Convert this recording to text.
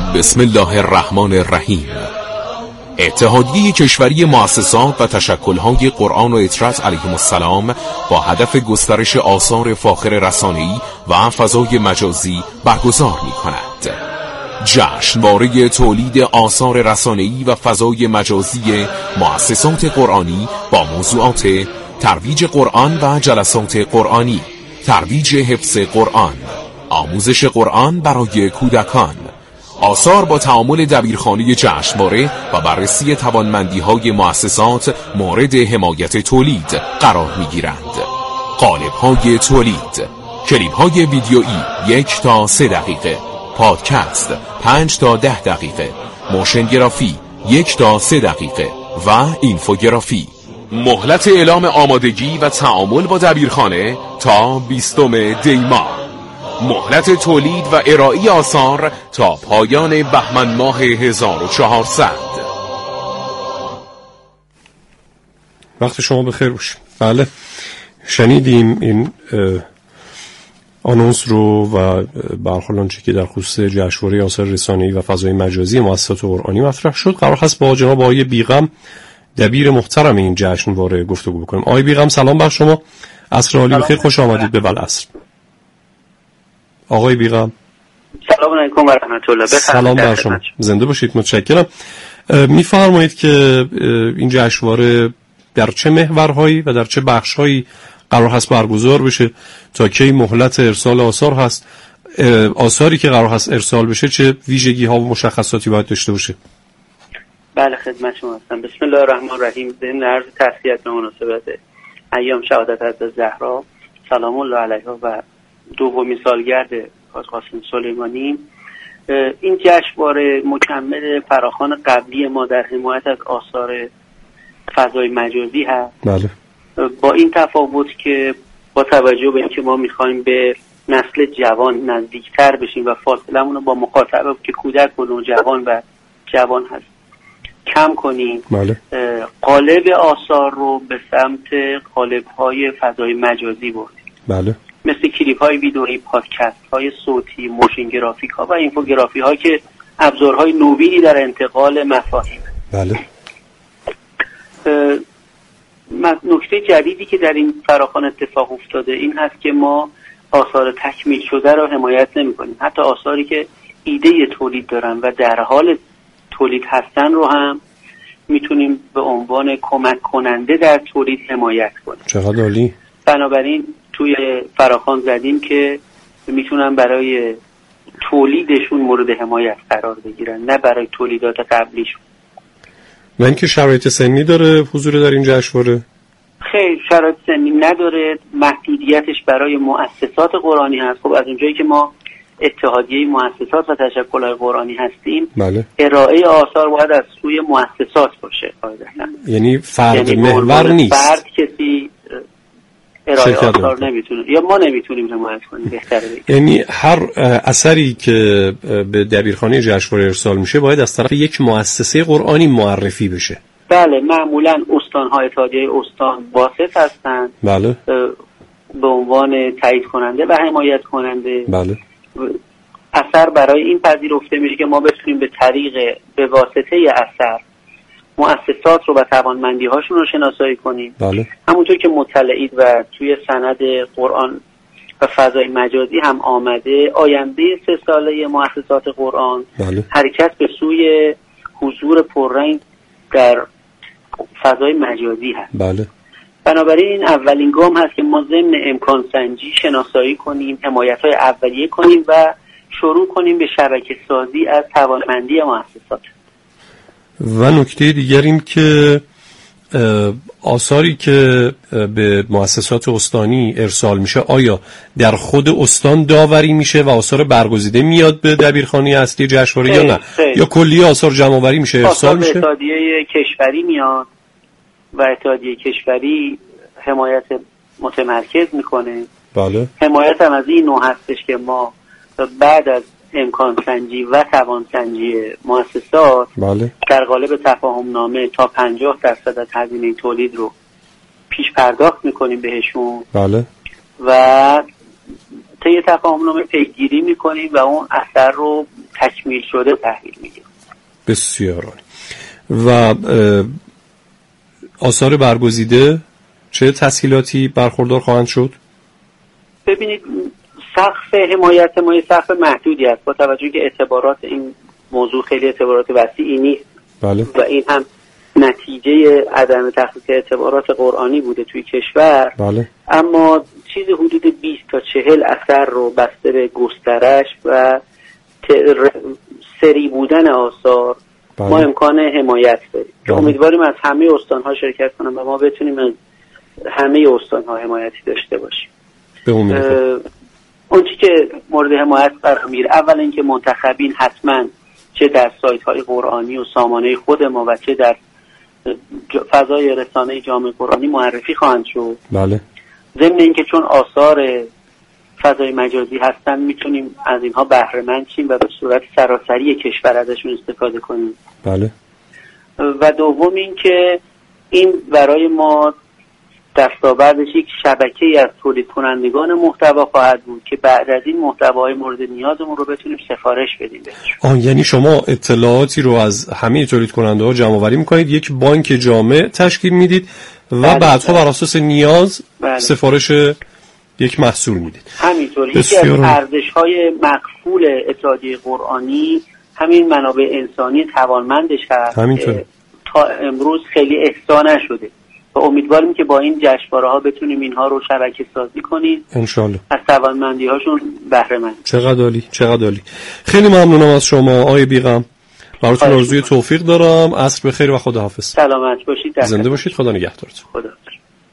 بسم الله الرحمن الرحیم. اتحادیه کشوری مؤسسات و تشکل‌های قرآن و اطرت علیهم السلام با هدف گسترش آثار فاخر رسانه‌ای و فضای مجازی برگزار می‌کند. جشنواره تولید آثار رسانه‌ای و فضای مجازی مؤسسات قرآنی با موضوعات ترویج قرآن و جلسات قرآنی، ترویج حفظ قرآن، آموزش قرآن برای کودکان، آثار با تعامل دبیرخانه جشنواره و بررسی توانمندی‌های مؤسسات مورد حمایت تولید قرار می‌گیرند. قالب‌های تولید، کلیپ‌های ویدیویی 1 تا 3 دقیقه، پادکست 5 تا 10 دقیقه، موشن گرافی 1 تا 3 دقیقه و اینفوگرافی. مهلت اعلام آمادگی و تعامل با دبیرخانه تا 20 دی ماه. مهلت تولید و ارائه آثار تا پایان بهمن ماه 1400. وقت شما بخیر باشه. بله، شنیدیم این آنونس رو و برخلاف آنچه که در خصوص جشنواره آثار رسانه‌ای و فضای مجازی مؤسسات قرآنی مطرح شد، قرار هست با جناب آقای بیغم دبیر محترم این جشنواره گفتگو بکنیم. آقای بیغم سلام بر شما، عصر عالی بخیر، خوش آمدید به بلعصر. آقای بیغم سلام علیکم و رحمت الله. سلام بر شما، زنده باشید، متشکرم. میفرمایید که این جشنواره در چه محورهایی و در چه بخشهایی قرار هست برگزار بشه؟ تا کی مهلت ارسال آثار هست؟ آثاری که قرار هست ارسال بشه چه ویژگی ها و مشخصاتی باید داشته باشه؟ بله، خدمت شما هستم. بسم الله الرحمن الرحیم. ضمن عرض تسلیت به مناسبت ایام شهادت حضرت زهرا سلام الله علیها و دومین سالگرد حاج قاسم سلیمانی، این جشنواره مکمل فراخوان قبلی ما در حمایت از آثار فضای مجازی هست. بله. با این تفاوت که با توجه به اینکه ما میخوایم به نسل جوان نزدیکتر بشیم و فاصلمون رو با مخاطب که کودک و نوجوان و جوان هست کم کنیم، بله. قالب آثار رو به سمت قالب‌های فضای مجازی بردیم. بله. مثل کلیپ‌های ویدئویی، پادکست‌های صوتی، موشن گرافیک‌ها و اینفوگرافی‌ها که ابزارهای نوینی در انتقال مفاهیم. بله. نکته جدیدی که در این فراخوان اتفاق افتاده این هست که ما آثار تکمیل شده را حمایت نمی‌کنیم. حتی آثاری که ایده تولید دارن و در حال تولید هستن رو هم میتونیم به عنوان کمک کننده در تولید حمایت کنیم. چقدر عالی. بنابراین توی فراخوان زدیم که میتونن برای تولیدشون مورد حمایت قرار بگیرن، نه برای تولیدات قبلیشون. و اینکه شرایط سنی داره حضور در این جشنواره؟ خیلی شرایط سنی نداره، محدودیتش برای مؤسسات قرآنی هست. خب از اونجایی که ما اتحادیه مؤسسات و تشکل‌های قرآنی هستیم، بله. ارائه آثار باید از سوی مؤسسات باشه قاعدتاً. یعنی فرد محور نیست. فرد کسی ارائه آثار نمیتونه یا ما نمیتونیم حمایت کنیم. بهتره یعنی هر اثری که به دبیرخانه جشنواره ارسال میشه باید از طرف یک مؤسسه قرآنی معرفی بشه. بله، معمولا استان‌های اتحادیه استان واسط هستند. بله. به عنوان تایید کننده و حمایت کننده. بله. اثر برای این پذیرفته میشه که ما بتونیم به واسطه اثر مؤسسات رو و توانمندی هاشون رو شناسایی کنیم. بله. همونطور که مطلعید و توی سند قرآن و فضای مجازی هم آمده، آینده 3 ساله مؤسسات قرآن بله. حرکت به سوی حضور پررنگ در فضای مجازی هست. بله. بنابراین این اولین گام هست که ما ضمن امکان سنجی شناسایی کنیم، حمایت‌های اولیه کنیم و شروع کنیم به شبکه سازی از توانمندی مؤسسات. و نکته دیگر این که آثاری که به مؤسسات استانی ارسال میشه آیا در خود استان داوری میشه و آثار برگزیده میاد به دبیرخانه اصلی جشنواره یا نه؟ یا کلی آثار جمع آوری میشه ارسال میشه؟ اتحادیه کشوری میاد و اتحادیه کشوری حمایت متمرکز میکنه. بله. حمایت هم از این نوع هستش که ما بعد از امکان سنجی و توان سنجی مؤسسات، بله، در قالب تفاهم نامه تا 50% از هزینه تولید رو پیش پرداخت میکنیم بهشون. بله. و طی تفاهم نامه پیگیری میکنیم و اون اثر رو تکمیل شده تحویل میگیریم. بسیار عالی. و آثار برگزیده چه تسهیلاتی برخوردار خواهند شد؟ ببینید سقف حمایت ما سقف محدودی است با توجه که اعتبارات این موضوع خیلی اعتبارات وسیعی نیست. بله. و این هم نتیجه عدم تحقیق اعتبارات قرآنی بوده توی کشور. بله. اما چیز حدود 20 تا 40 اثر رو بسته به گسترش و سری بودن آثار بله. ما امکان حمایت داریم که بله. امیدواریم از همه استان‌ها شرکت کنن و ما بتونیم از همه استان‌ها حمایتی داشته باشیم. به امید اون چیزی که مورد حمایت قرار میگیره اول اینکه منتخبین حتما چه در سایت‌های قرآنی و سامانه خود ما و چه در فضای رسانه جامعه قرآنی معرفی خواهند شد. بله. ضمن اینکه چون آثار فضای مجازی هستن میتونیم از اینها بهره مند شیم و به صورت سراسری کشور ازشون استفاده کنیم. بله. و دوم اینکه این برای ما دستاوردش یک شبکه‌ای از تولید کنندگان محتوا خواهد بود که بعد از این محتوای مورد نیازمون رو بتونیم سفارش بدیم بهشون. یعنی شما اطلاعاتی رو از همه تولید کننده ها جمع آوری میکنید، یک بانک جامع تشکیل میدید و بله. بعدها بر اساس نیاز بله. سفارش یک محصول میدید. همینطور یکی از ارزش‌های مقفول اتحادیه قرآنی همین منابع انسانی توانمندش هست که تا امروز خیلی احصا نشده و امیدواریم که با این جشنواره‌ها بتونیم اینها رو شبکه سازی کنیم انشالله از توانمندی‌هاشون بهره مند. چقدر عالی، چقدر عالی. خیلی ممنونم از شما آقای بیغم. براتون آرزوی توفیق دارم. عصر بخیر و خداحافظ. سلامت باشید. زنده باشید. خدا نگهدارتون. خدا